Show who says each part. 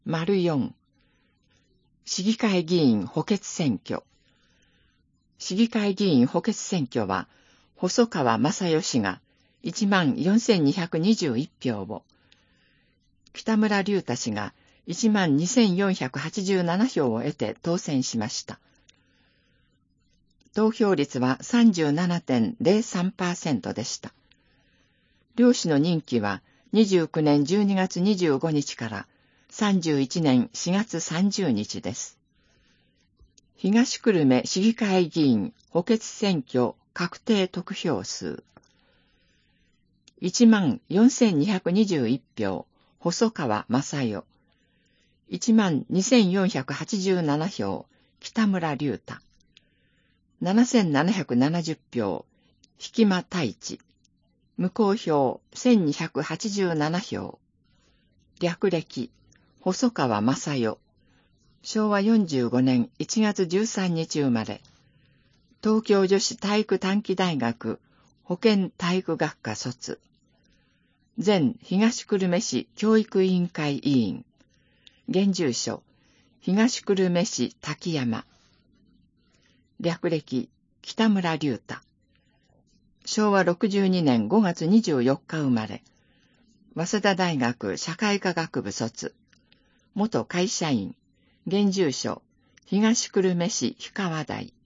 Speaker 1: 4、市議会議員補欠選挙。市議会議員補欠選挙は、細川正義氏が 14,221 票を、北村隆太氏が 12,487 票を得て当選しました。投票率は 37.03% でした。両氏の任期は29年12月25日から31年4月30日です。東久留米市議会議員補欠選挙確定得票数。14,221 票、細川正代。12,487 票、北村隆太。7,770 票、引間太一。無効票1,287票。略歴、細川正代。昭和45年1月13日生まれ。東京女子体育短期大学保健体育学科卒。前東久留米市教育委員会委員。現住所、東久留米市滝山。略歴、北村隆太。昭和62年5月24日生まれ。早稲田大学社会科学部卒。元会社員。現住所、東久留米市氷川台。